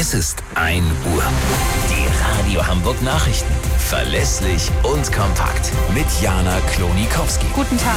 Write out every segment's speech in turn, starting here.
Es ist 1 Uhr. Die Radio Hamburg Nachrichten. Verlässlich und kompakt. Mit Jana Klonikowski. Guten Tag.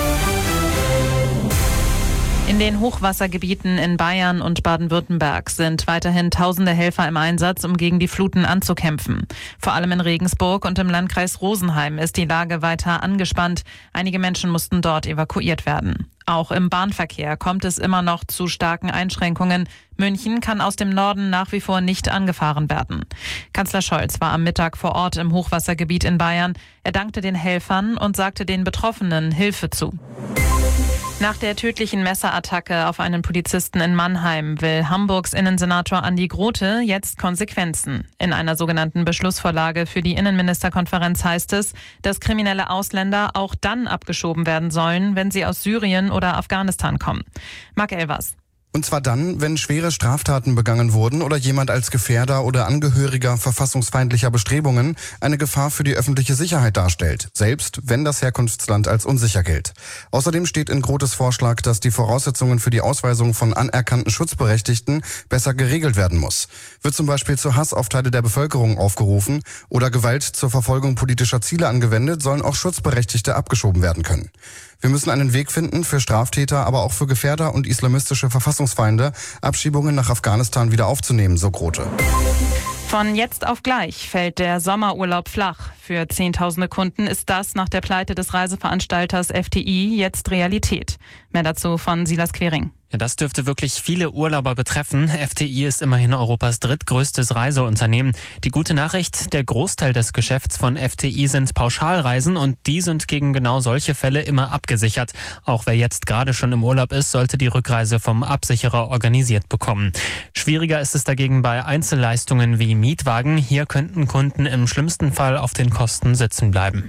In den Hochwassergebieten in Bayern und Baden-Württemberg sind weiterhin tausende Helfer im Einsatz, um gegen die Fluten anzukämpfen. Vor allem in Regensburg und im Landkreis Rosenheim ist die Lage weiter angespannt. Einige Menschen mussten dort evakuiert werden. Auch im Bahnverkehr kommt es immer noch zu starken Einschränkungen. München kann aus dem Norden nach wie vor nicht angefahren werden. Kanzler Scholz war am Mittag vor Ort im Hochwassergebiet in Bayern. Er dankte den Helfern und sagte den Betroffenen Hilfe zu. Nach der tödlichen Messerattacke auf einen Polizisten in Mannheim will Hamburgs Innensenator Andi Grote jetzt Konsequenzen. In einer sogenannten Beschlussvorlage für die Innenministerkonferenz heißt es, dass kriminelle Ausländer auch dann abgeschoben werden sollen, wenn sie aus Syrien oder Afghanistan kommen. Marc Elvers. Und zwar dann, wenn schwere Straftaten begangen wurden oder jemand als Gefährder oder Angehöriger verfassungsfeindlicher Bestrebungen eine Gefahr für die öffentliche Sicherheit darstellt, selbst wenn das Herkunftsland als unsicher gilt. Außerdem steht in Grotes Vorschlag, dass die Voraussetzungen für die Ausweisung von anerkannten Schutzberechtigten besser geregelt werden muss. Wird zum Beispiel zu Hass auf Teile der Bevölkerung aufgerufen oder Gewalt zur Verfolgung politischer Ziele angewendet, sollen auch Schutzberechtigte abgeschoben werden können. Wir müssen einen Weg finden, für Straftäter, aber auch für Gefährder und islamistische Verfassungsfeinde Abschiebungen nach Afghanistan wieder aufzunehmen, so Grote. Von jetzt auf gleich fällt der Sommerurlaub flach. Für Zehntausende Kunden ist das nach der Pleite des Reiseveranstalters FTI jetzt Realität. Mehr dazu von Silas Quering. Ja, das dürfte wirklich viele Urlauber betreffen. FTI ist immerhin Europas drittgrößtes Reiseunternehmen. Die gute Nachricht, der Großteil des Geschäfts von FTI sind Pauschalreisen und die sind gegen genau solche Fälle immer abgesichert. Auch wer jetzt gerade schon im Urlaub ist, sollte die Rückreise vom Absicherer organisiert bekommen. Schwieriger ist es dagegen bei Einzelleistungen wie Mietwagen. Hier könnten Kunden im schlimmsten Fall auf den Kosten sitzen bleiben.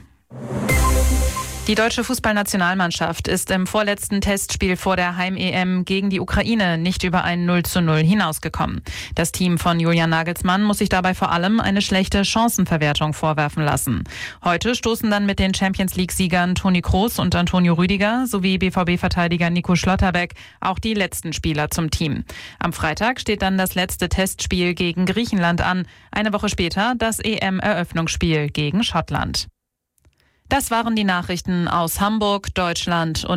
Die deutsche Fußballnationalmannschaft ist im vorletzten Testspiel vor der Heim-EM gegen die Ukraine nicht über ein 0:0 hinausgekommen. Das Team von Julian Nagelsmann muss sich dabei vor allem eine schlechte Chancenverwertung vorwerfen lassen. Heute stoßen dann mit den Champions-League-Siegern Toni Kroos und Antonio Rüdiger sowie BVB-Verteidiger Nico Schlotterbeck auch die letzten Spieler zum Team. Am Freitag steht dann das letzte Testspiel gegen Griechenland an. Eine Woche später das EM-Eröffnungsspiel gegen Schottland. Das waren die Nachrichten aus Hamburg, Deutschland und